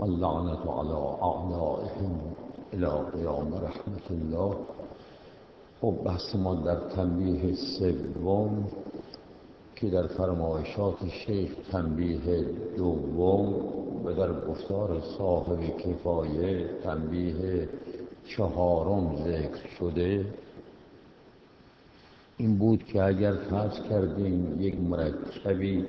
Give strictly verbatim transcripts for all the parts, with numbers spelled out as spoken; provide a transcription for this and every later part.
اللعنة على اعدائهم الی قیام رحمت الله. خب بحث ما در تنبیه سوم که در فرمایشات شیخ تنبیه دوم و در گفتار صاحب کفایه تنبیه چهارم ذکر شده، این بود که اگر فرض کردیم یک مرکبی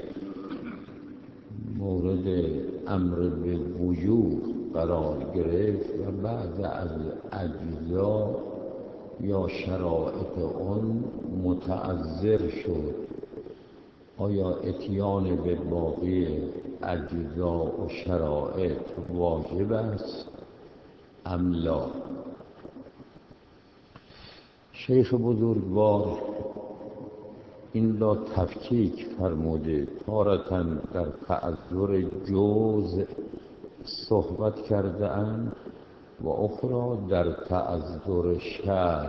مورد امر به وجوب قرار گرفت و بعض از اجزا یا شرایط آن متعذر شد، آیا اتیان به باقی اجزا و شرایط واجب است ام لا؟ شیخ بزرگوار این را تفکیک فرموده. تارةً در تعذر جزء صحبت کرده اند و اخرى در تعذر شرط.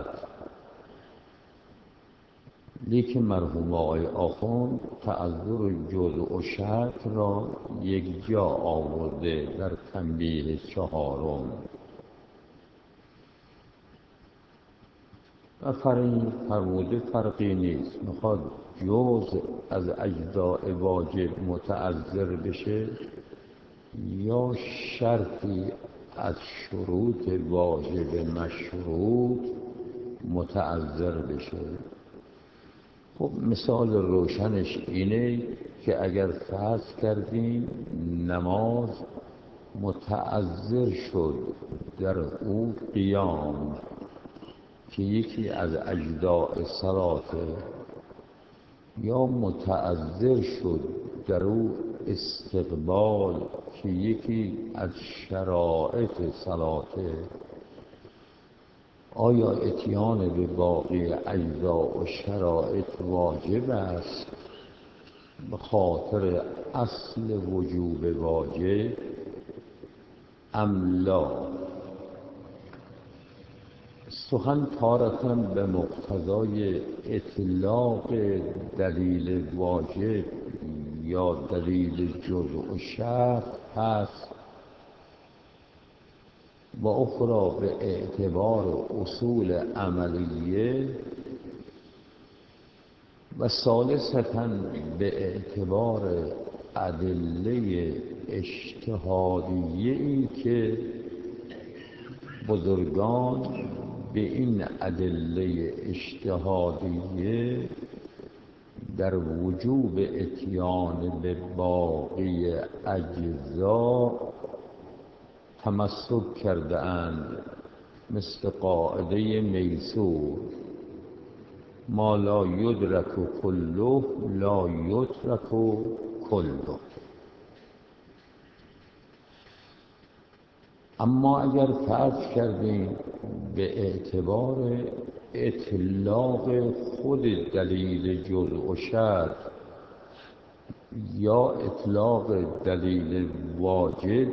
لیکن مرحوم آقای آخوند تعذر جزء و شرط را یک جا آورده در تنبیه چهارم و فرموده فرقی نیست، میخواد جزء از اجزاء واجب متعذر بشه یا شرطی از شروط واجب مشروط متعذر بشه. خب مثال روشنش اینه که اگر فرض کردیم نماز متعذر شد در او قیام که یکی از اجزاء صلاته، یا متعذر شد در او استقبال که یکی از شرایط صلاته، آیا اتیان به باقی اجزاء و شرایط واجب است به خاطر اصل وجوب واجب ام لا؟ سخن تارةً به مقتضای اطلاق دلیل واجب یا دلیل جزء و شرط هست و اخرى به اعتبار اصول عملیه و ثالثاً به اعتبار ادله اجتهادیه ای که بزرگان به این ادله اجتهادیه در وجوب اتیان به باقی اجزا تمسک کرده اند، مثل قاعده میسور ما لا یدرک کله لا یترک کله. اما اگر فرض کردیم به اعتبار اطلاق خود دلیل جزء و شرط یا اطلاق دلیل واجب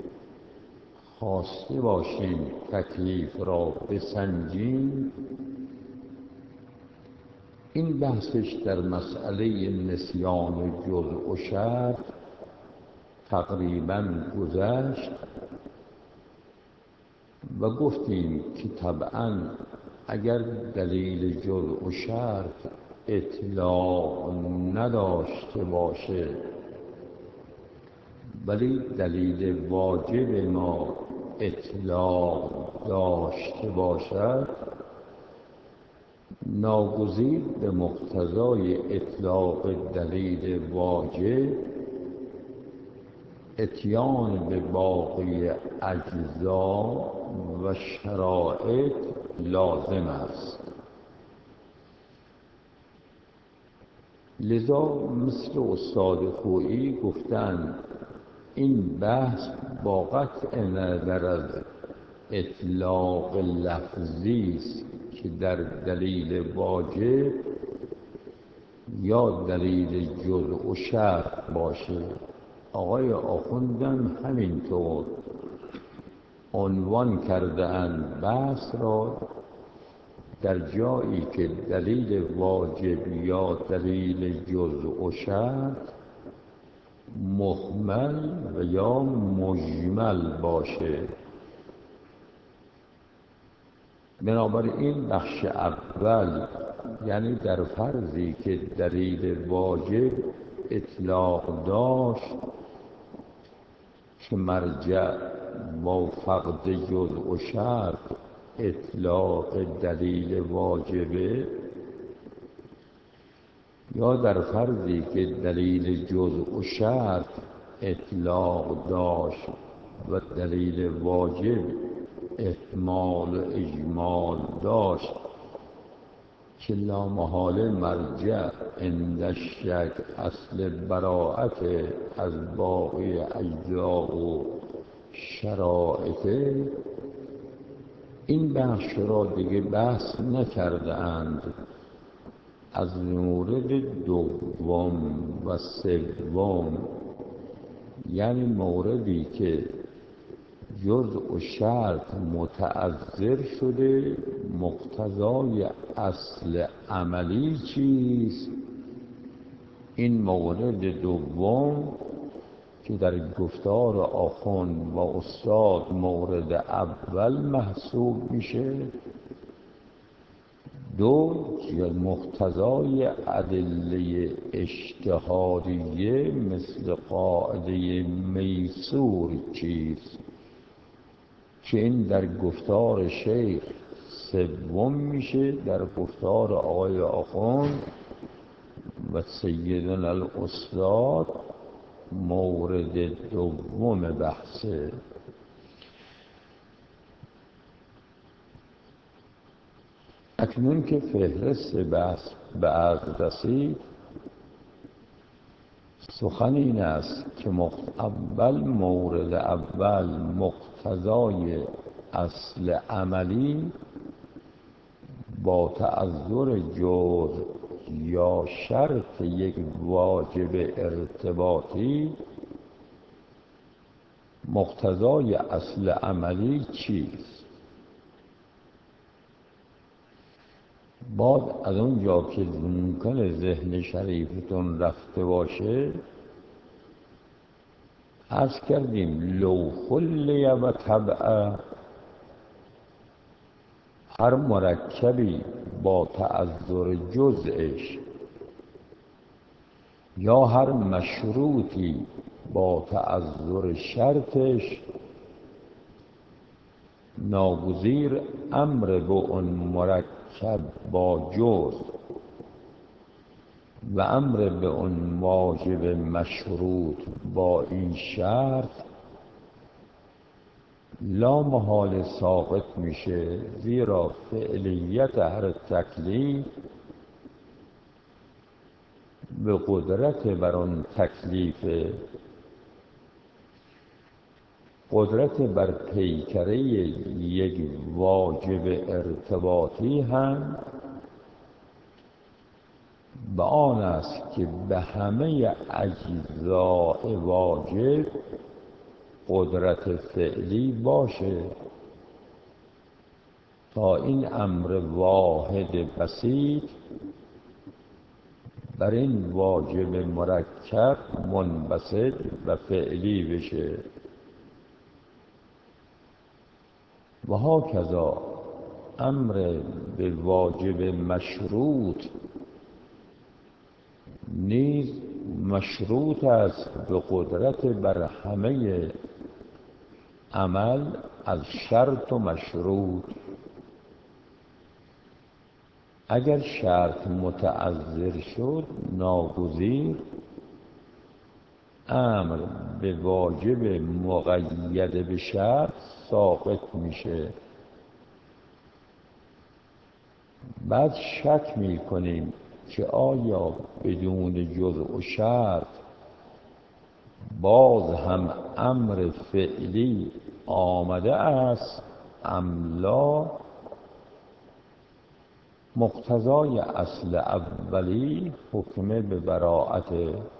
خواسته باشیم تکلیف را بسنجیم، این بحثش در مسئله نسیان جزء و شرط تقریباً گذشت و گفتیم که طبعاً اگر دلیل جزء و شرط اطلاق نداشته باشه ولی دلیل واجب ما اطلاق داشته باشد، ناگزیر به مقتضای اطلاق دلیل واجب اتیان به باقی اجزا و شرایط لازم است. لذا مثل استاد خویی گفتند این بحث با قطع نظر از اطلاق لفظی است که در دلیل واجب یا دلیل جزء و شرط باشه. آقای آخوندم همینطور عنوان کرده اند بحث را در جایی که دلیل واجب یا دلیل جزء و شرط مهمل و یا مجمل باشه. بنابراین بخش اول یعنی در فرضی که دلیل واجب اطلاق داشت که مرجع با فقد جزء و شرط اطلاق دلیل واجبه، یا در فرضی که دلیل جزء و شرط اطلاق داشت و دلیل واجب احتمال و اجمال داشت که لامحاله مرجع عند شک اصل براعت از باقی اجزا و شرائط، این بخش را دیگه بحث نکرده اند. از مورد دوم و سوم، یعنی موردی که جزء و شرط متعذر شده، مقتضای اصل عملی چیست؟ این مورد دوم که در گفتار آخوند و استاد مورد اول محسوب میشه. دو، مقتضای ادله اجتهادیه مثل قاعده میسور چیست؟ که این در گفتار شیخ سوم میشه، در گفتار آقای آخوند و سیدنا الاستاد مورد دوم بحثه. اکنون که فهرست بحث به عرض رسید، سخن این است که اول مورد اول مقتضای اصل عملی با تعذر جزء یا شرط یک واجب ارتباطی، مقتضای اصل عملی چیست؟ بعد از اونجا که ممکن ذهن شریفتون رفته باشه، عرض کردیم لو خلی و طبع، هر مرکبی با تعذر جزءش یا هر مشروطی با تعذر شرطش، ناگزیر امر به اون مرکب با جزء و امر به اون واجب مشروط با این شرط لا محال ساقط میشه، زیرا فعلیت هر تکلیف به قدرت بر آن تکلیف، قدرت بر پیکره یک واجب ارتباطی هم به آن است که به همه اجزاء واجب قدرت فعلی باشه تا این امر واحد بسیط بر این واجب مرکب منبسط و فعلی بشه. و هاکذا امر به واجب مشروط نیز مشروط است به قدرت بر همه عمل از شرط و مشروط. اگر شرط متعذر شد، ناگزیر امر به واجب مقید به شرط ساقط میشه. بعد شک میکنیم که آیا بدون جزء و شرط باز هم امر فعلی آمده است ام لا؟ مقتضای اصل اولی حکم به براعت.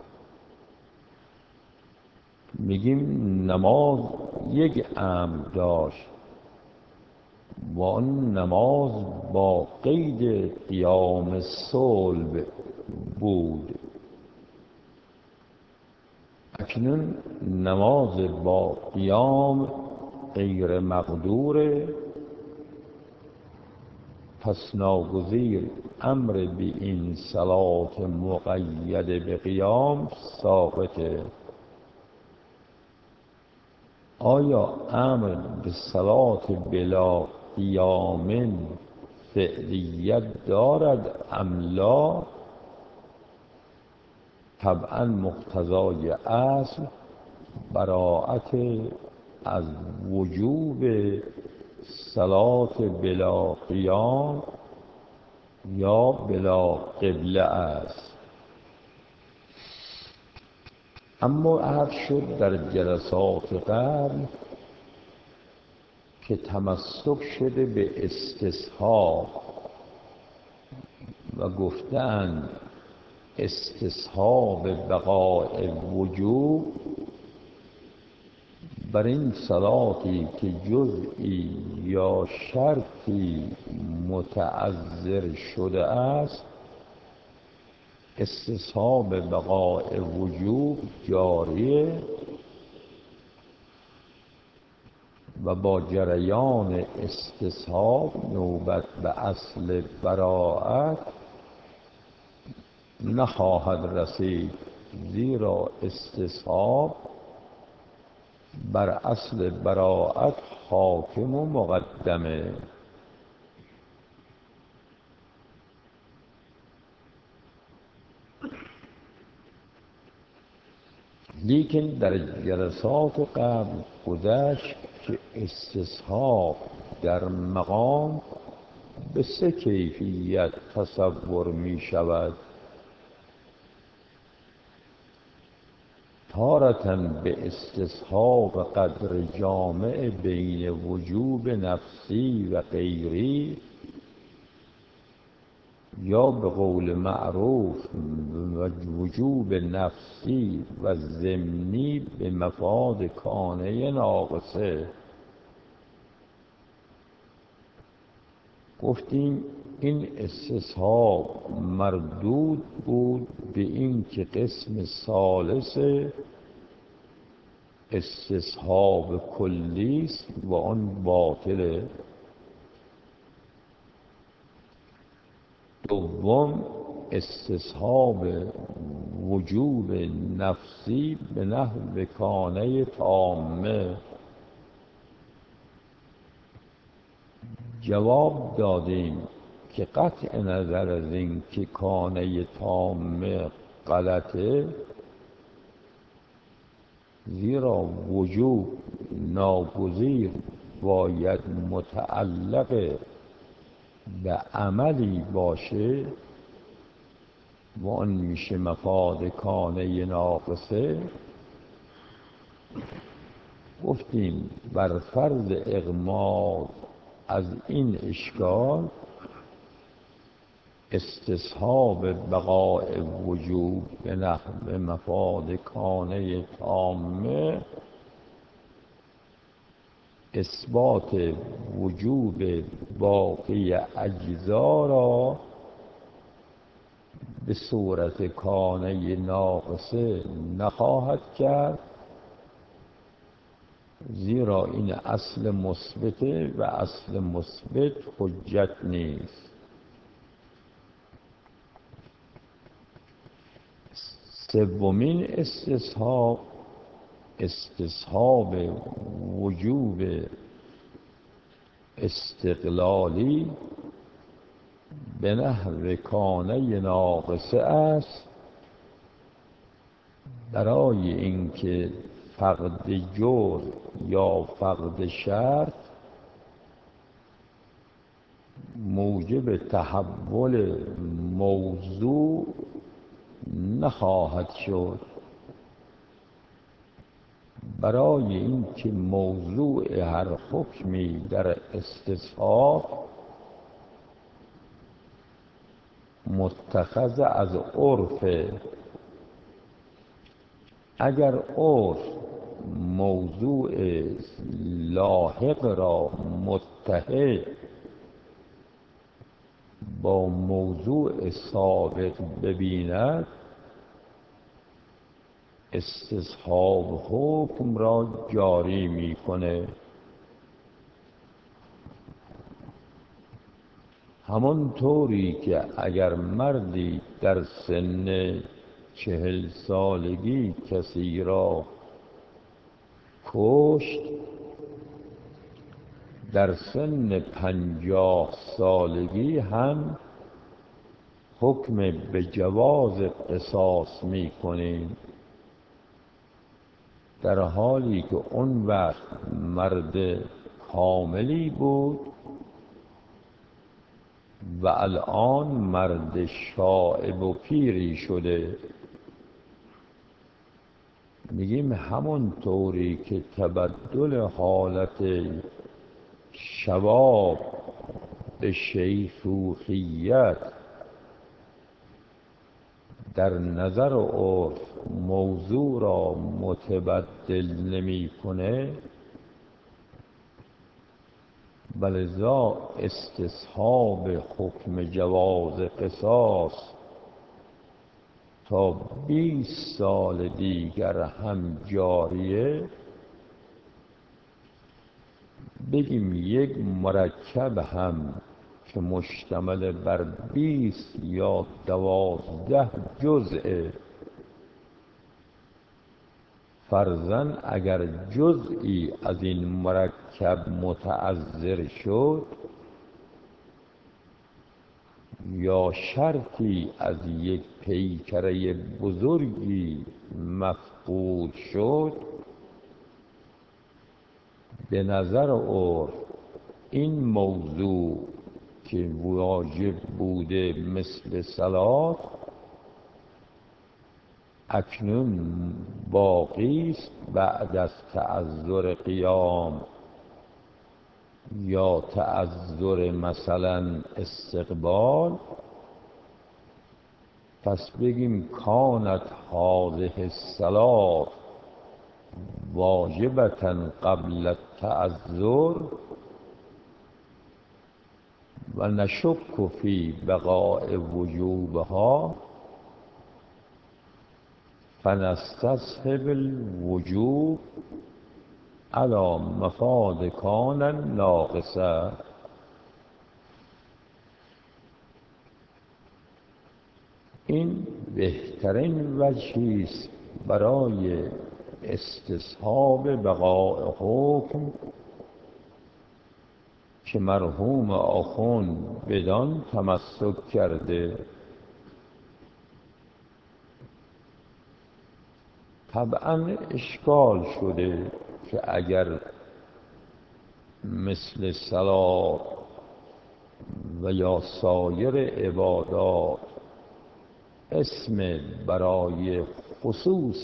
میگیم نماز یک امر داشت و آن نماز با قید قیام صلب بود. اکنون نماز با قیام غیر مقدوره، پس ناگزیر امر به این صلات مقید به قیام ساقطه. آیا امر به صلات بلا قیام فعلیت دارد ام لا؟ طبعا مقتضای اصل براءت از وجوب صلات بلا قیام یا بلا قبله است. اما عرض شد در جلسات قبل که تمسک شده به استصحاب و گفتند استصحاب بقاء وجوب بر این صلاتی که جزئی یا شرطی متعذر شده است استصحاب بقاء وجوب جاریه و با جریان استصحاب نوبت به اصل براءت نخواهد رسید، زیرا استصحاب بر اصل براءت حاکم و مقدمه. لیکن در جلسات قبل گذشت که استصحاب در مقام به سه کیفیت تصور می شود: تارةً به استصحاب قدر جامع بین وجوب نفسی و غیری، یا به قول معروف وجوب نفسی و ضمنی به مفاد کانه ناقصه. گفتیم این استصحاب مردود بود به این که قسم ثالث استصحاب کلی است و آن باطله. دوم استصحاب وجوب نفسی به نحو کانه تامه. جواب دادیم که قطع نظر از این که کانه تامه غلطه، زیرا وجوب ناگزیر باید متعلق به عملی باشه و آن میشه مفاد کانه ناقصه. گفتیم بر فرض اغماض از این اشکال استصحاب بقاء وجوب به نحو مفاد کانه تامه اثبات وجوب باقی اجزا را به صورت کانه ناقصه نخواهد کرد، زیرا این اصل مثبته و اصل مثبت حجت نیست. سومین استصحاب استصحاب وجوب استقلالی به نحو کانه ناقصه است، برای اینکه فقد جور یا فقد شرط موجب تحول موضوع نخواهد شد. برای اینکه موضوع هر حکمی در استصحاب متخذ از عرف، اگر عرف موضوع لاحق را متحد با موضوع سابق ببیند استصحاب حکم را جاری میکنه. همون طوری که اگر مردی در سن چهل سالگی کسی را کشت، در سن پنجاه سالگی هم حکم به جواز قصاص میکنیم، در حالی که اون وقت مرد کاملی بود و الان مرد شایب و پیری شده. میگیم همون طوری که تبدل حالت شباب به شیخوخیت در نظر عرف موضوع را متبدل نمی کنه، ولذا استصحاب حکم جواز قصاص تا بیست سال دیگر هم جاریه. بگیم یک مرکب هم که مشتمل بر بیست یا دوازده جزء، فرضاً اگر جزئی از این مرکب متعذر شد یا شرطی از یک پیکره بزرگی مفقود شد، به نظر عرف این موضوع که واجب بوده مثل صلات اکنون باقی است بعد از تعذر قیام یا تعذر مثلا استقبال. پس بگیم کانت هذه الصلاة واجبة قبل التعذر و نشک فی بقاء وجوبها فنستصحب الوجوب علی مفاد کان ناقصه. این بهترین وجهی است برای استصحاب بقاء حکم که مرحوم آخوند بدان تمسک کرده. طبعا اشکال شده که اگر مثل صلات و یا سایر عبادات اسم برای خصوص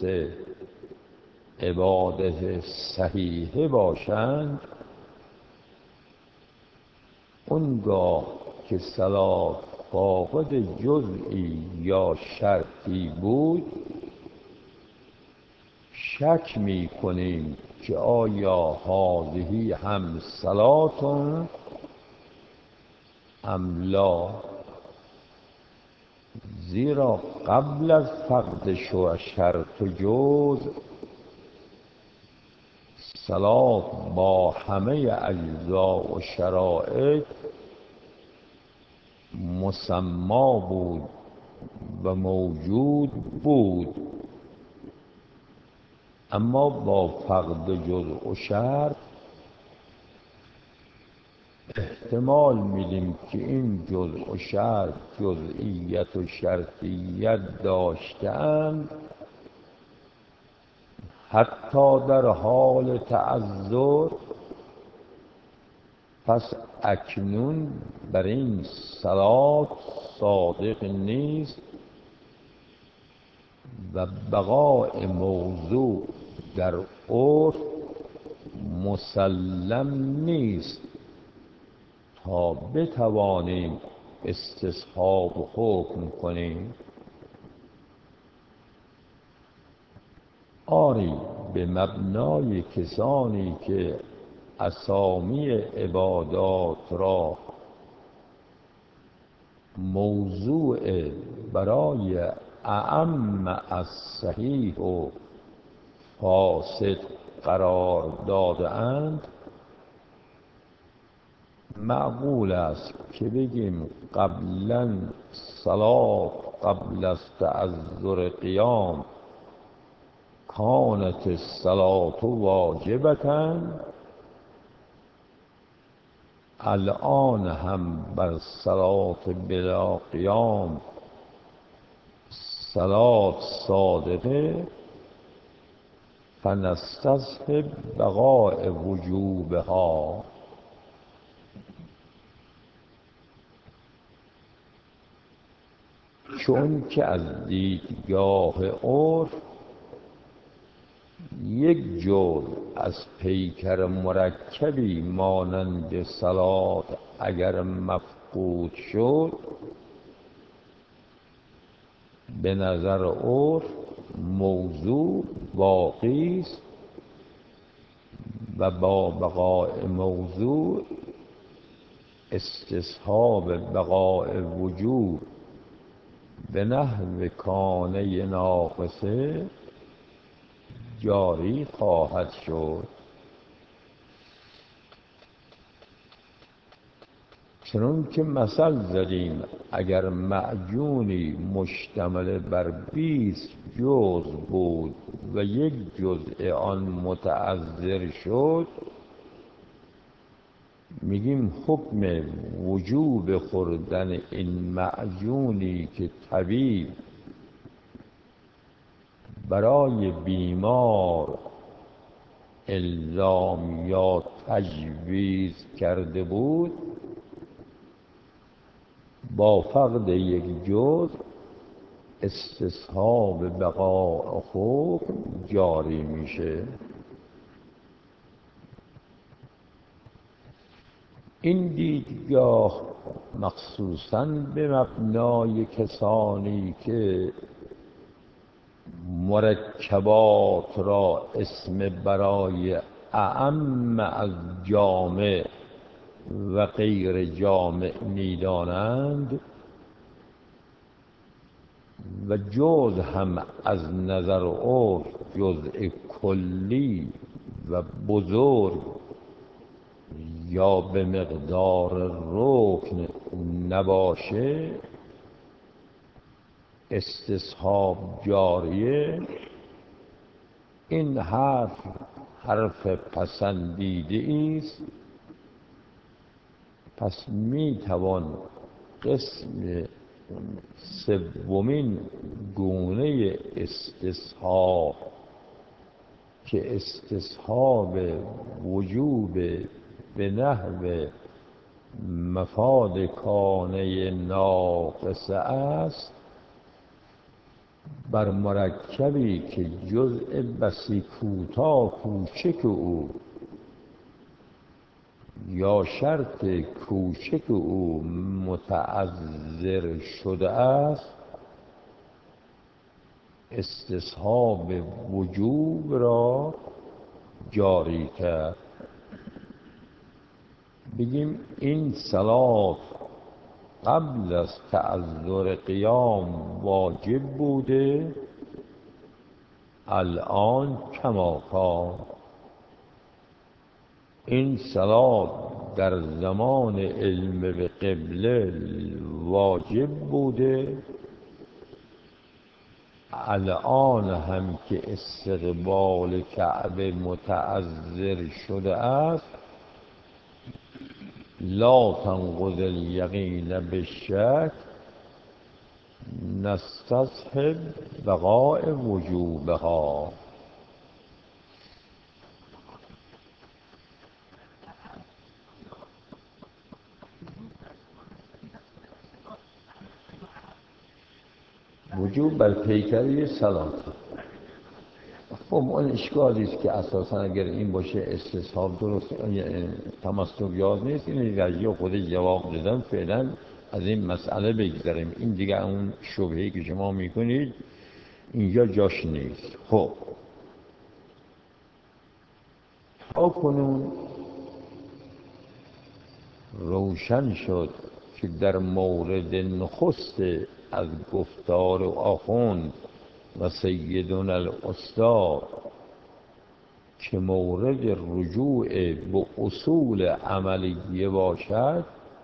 عبادت صحیحه باشند، اونگاه که صلات فاقد جزئی یا شرطی بود شک می کنیم که آیا هذه هم صلاتون ام لا، زیرا قبل از فقد شرط و جزء صلات با همه اجزا و شرایط مسما بود و موجود بود، اما با فقد جزء و شرط احتمال میدیم که این جزء و شرط جزئیت و شرطیت داشتند حتی در حال تعذر. پس اکنون بر این صلات صادق نیست و بقاء موضوع در عرف مسلم نیست تا بتوانیم استصحاب حکم کنیم. آری به مبنای کسانی که اسامی عبادات را موضوع برای اعم از صحیح و فاسد قرار داده اند، معقول است که بگیم قبلا صلات قبل از تعذر قیام کانت الصلاة واجبة، الان هم بر صلات بلا قیام صلات صادقه، فنستصحب بقاء وجوبها. چون که از دیدگاه عرف یک جور از پیکر مرکبی مانند صلات اگر مفقود شد، به نظر عرف موضوع باقی است و با بقاء موضوع استصحاب بقاء وجود به نحو کانه ناقصه جاری خواهد شد. چنون که مثل زدیم اگر معجونی مشتمل بر بیست جزء بود و یک جزء آن متعذر شد، میگیم حکم وجوب خوردن این معجونی که طبیب برای بیمار الزام یا تجویز کرده بود، با فقد یک جزء استصحاب بقاء حکم جاری میشه. این دیدگاه مخصوصاً به مبنای کسانی که مرکبات را اسم برای اعم از جامع و غیر جامع می‌دانند و جزء هم از نظر عرف جزء کلی و بزرگ یا به مقدار رکن نباشه استصحاب جاریه، این حرف حرف پسندیده است. پس می توان قسم سومین گونه استصحاب که استصحاب وجوب به نحو مفاد کانه ناقصه است، بر مرکبی که جزء بسی کوتاه کوچک او یا شرط کوچک او متعذر شده است استصحاب وجوب را جاری کرد. بگیم این صلات قبل از تعذر قیام واجب بوده، الان کماکان. این صلات در زمان علم به قبله واجب بوده، الان هم که استقبال کعبه متعذر شده است، لا تنقض الیقین بالشک، نستصحب بقاء وجوبها. وجوب بر پیکری صلات. خب اون اشکالی است که اساسا اگر این باشه استصحاب درست تمسک یاد نیست، این رجیه خودش جواب دادن. فعلا از این مسئله بگذاریم، این دیگه اون شبهه‌ای که شما میکنید اینجا جاش نیست. خب تا کنون روشن شد که در مورد نخست از گفتار آخوند و سیدنا الاستاد که مورد رجوع به اصول عملیه باشد،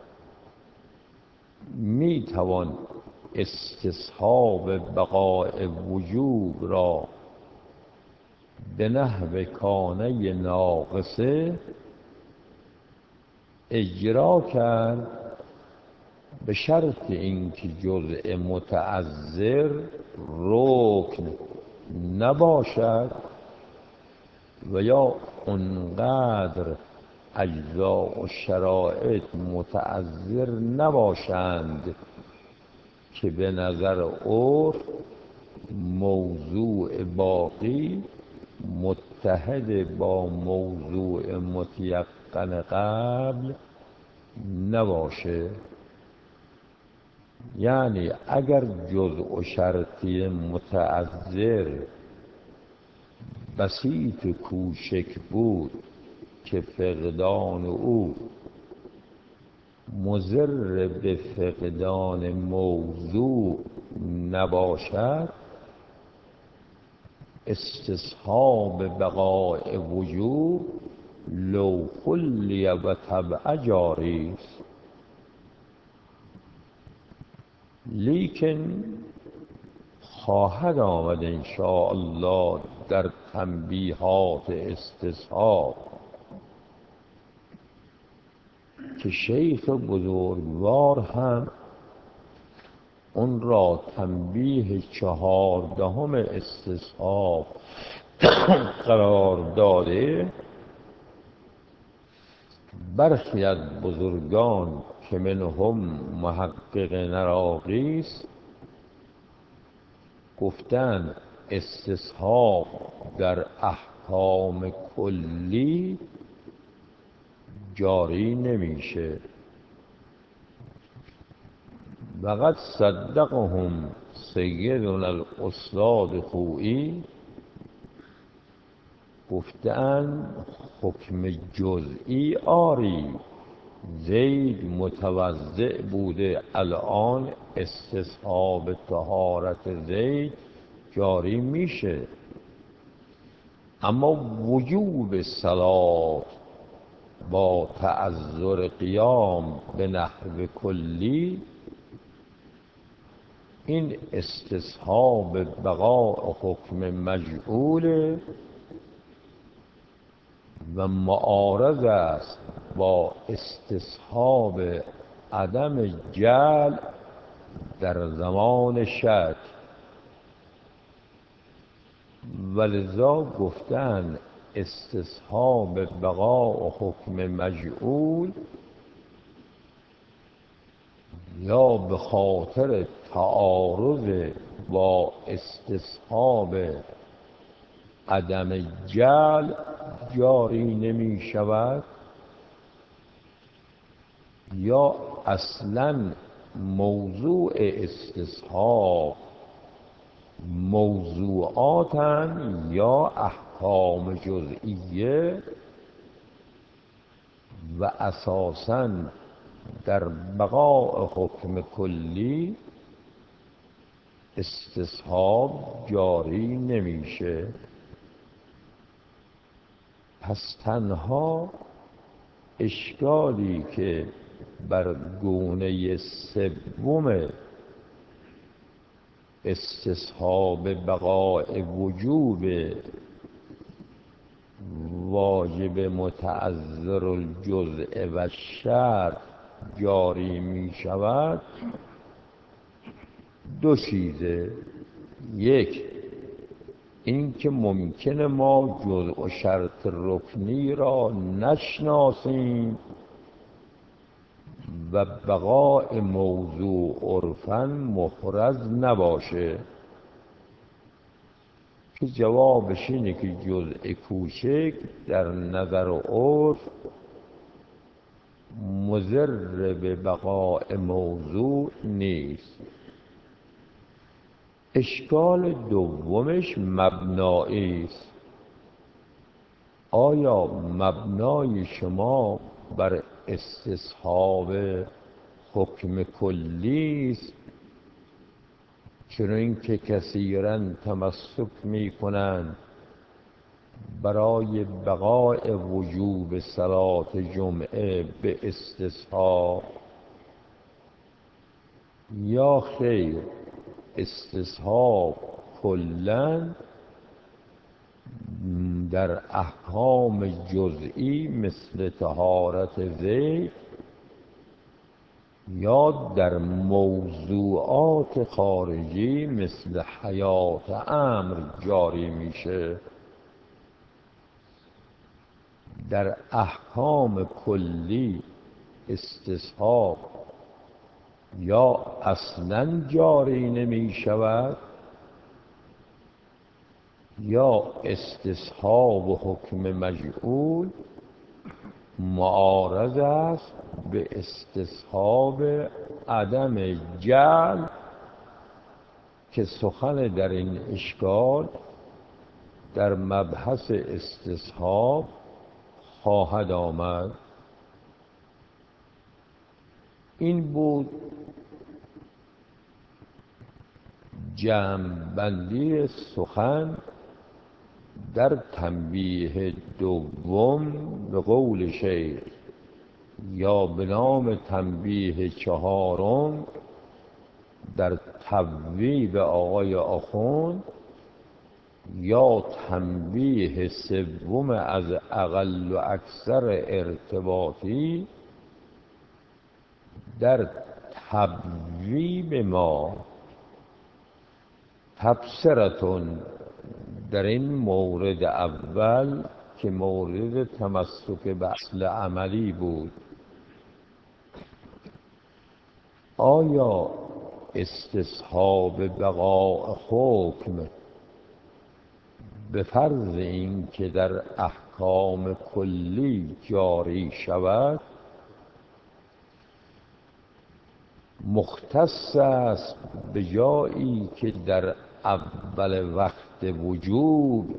می توان استصحاب بقاء وجوب را به نحو کانه ناقصه اجرا کرد، به شرط اینکه جزء متعذر رکن نباشد و یا اونقدر اجزاء و شرایط متعذر نباشند که به نظر عرف موضوع باقی متحد با موضوع متیقن قبل نباشه. یعنی اگر جزء و شرطی متعذر بسیط کوشک بود که فقدان او مضر به فقدان موضوع نباشد، استصحاب بقاء وجوب لو خلی و طبع جاری است. لیکن خواهد آمد انشاءالله در تنبیهات استصحاب که شیخ بزرگوار هم اون را تنبیه چهاردهم استصحاب قرار داده. برخی از بزرگان که منهم محقق نراقیس گفتند استصحاب در احکام کلی جاری نمیشه. وقد صدقهم سیدنا الاستاد خویی، گفتند حکم جزئی آری، زید متوضع بوده الان استصحاب طهارت زید جاری میشه، اما وجوب صلات با تعذر قیام به نحو کلی، این استصحاب بقاء حکم مجعول و معارض است با استصحاب عدم جعل در زمان شک. ولذا گفتن استصحاب بقاء حکم مجعول یا به خاطر تعارض با استصحاب عدم جعل جاری نمی شود، یا اصلا موضوع استصحاب موضوعاتن یا احکام جزئیه و اساساً در بقاء حکم کلی استصحاب جاری نمیشه. پس تنها اشکالی که بر گونه سوم استصحاب بقاء وجوب واجب متعذر الجزء و شرط جاری می شود دو چیزه. یک، این که ممکنه ما جزء و شرط رکنی را نشناسیم و بقاء موضوع عرفاً محرز نباشه، که جوابش اینه که جزء کوچک در نظر عرف مضر به بقاء موضوع نیست. اشکال دومش مبنایی است. آیا مبنای شما بر استصحاب حکم کلی است، چون اینکه کثیراً تمسک می کنند برای بقای وجوب صلات جمعه به استصحاب، یا خیر استصحاب کلاً در احکام جزئی مثل طهارت ذکر یا در موضوعات خارجی مثل حیات امر جاری میشه. در احکام کلی استصحاب یا اصلاً جاری نمی شود یا استصحاب و حکم مجعول معارض است به استصحاب عدم جعل که سخن در این اشکال در مبحث استصحاب خواهد آمد. این بود جمع‌بندی سخن در تنبیه دوم به قول شیخ، یا به نام تنبیه چهارم در تبویب آقای آخوند، یا تنبیه سوم از اقل و اکثر ارتباطی در تبویب ما. تبصرتون در این مورد اول که مورد تمسک به اصل عملی بود، آیا استصحاب بقاء حکم به فرض این که در احکام کلی جاری شود مختص است به جایی که در اول وقت وجوب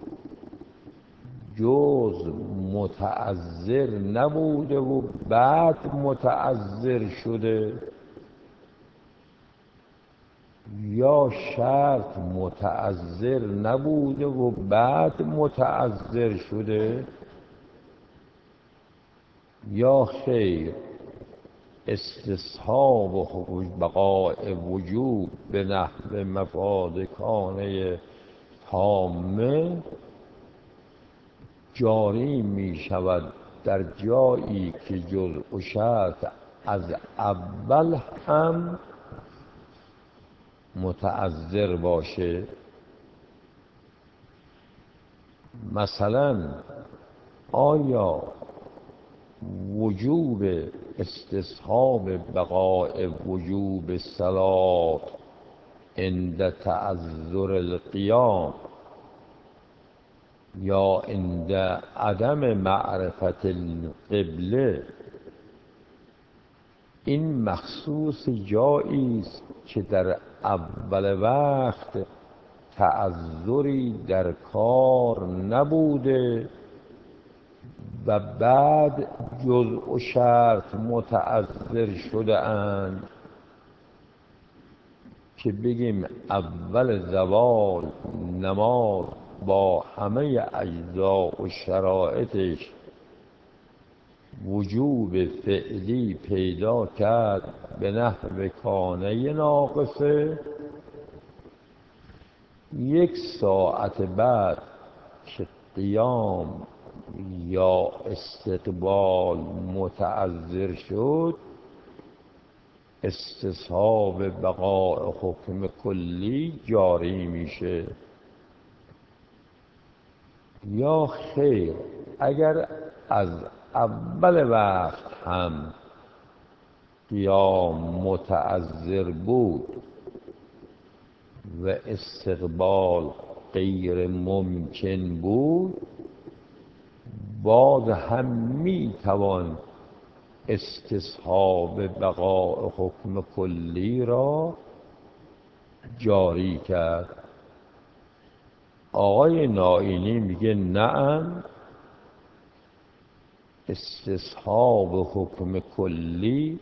جز متعذر نبوده و بعد متعذر شده، یا شرط متعذر نبوده و بعد متعذر شده، یا خیر استصحاب و بقاء وجوب به نحو مفاد کانه تامه جاری می شود در جایی که جزء و شرط از اول هم متعذر باشه. مثلا آیا وجوب استصحاب بقاء وجوب صلات عند تعذر القیام یا عند عدم معرفت القبله، این مخصوص جایی است که در اول وقت تعذری در کار نبوده و بعد جزء و شرط متعذر شده اند، که بگیم اول زوال نماز با همه اجزا و شرایطش وجوب فعلی پیدا کرد به نحو کانه ناقصه، یک ساعت بعد که قیام یا استقبال متعذر شد استصحاب بقاء حکم کلی جاری میشه. یا خیر اگر از اول وقت هم قیام متعذر بود و استقبال غیر ممکن بود، باز هم می توان استصحاب بقاء حکم کلی را جاری کرد. آقای نائینی میگه نعم، استصحاب حکم کلی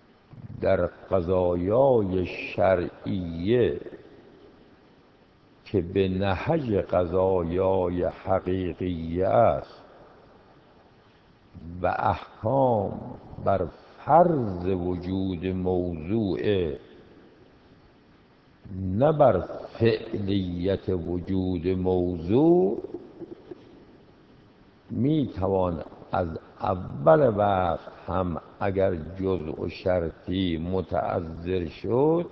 در قضایای شرعیه که به نهج قضایای حقیقی است و احکام بر فرض وجود موضوع نه بر فعلیت وجود موضوع، می توان از اول وقت هم اگر جزء و شرطی متعذر شد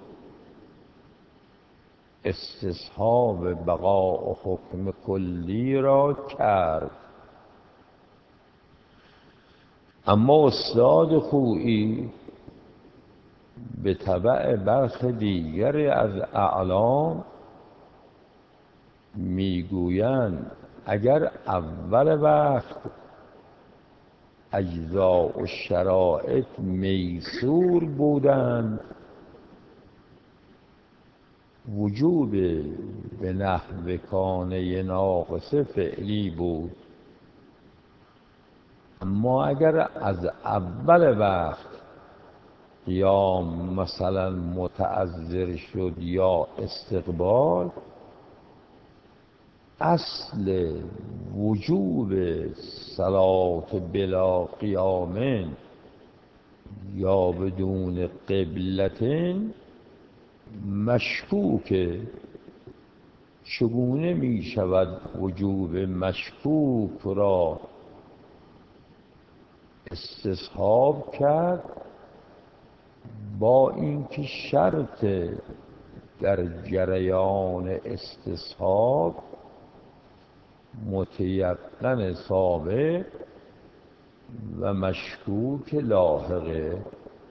استصحاب بقاء حکم کلی را کرد. اما استاد خویی به تبع برخ دیگری از اعلام میگویند اگر اول وقت اجزاء و شرایط میسور بودند وجوب به نحو کانه ناقص فعلی بود، اما اگر از اول وقت قیام مثلا متعذر شد یا استقبال، اصل وجوب صلاة بلا قیام یا بدون قبلة مشکوکه. چگونه می شود وجوب مشکوک را استصحاب کرد؟ با اینکه شرط در جریان استصحاب متیقن سابق و مشکوک لاحقه.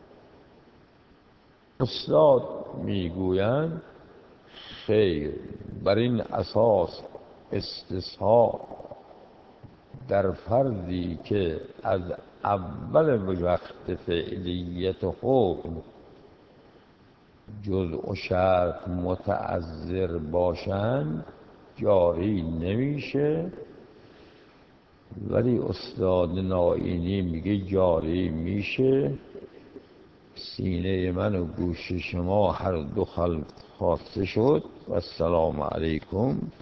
استاد میگویند خیر، بر این اساس استصحاب در فرضی که از اول وقت فعلیت حکم جزء و شرط متعذر باشند جاری نمیشه، ولی استاد نائینی میگه جاری میشه. سینه من و گوش شما هر دو خلق خواسته شد و السلام علیکم.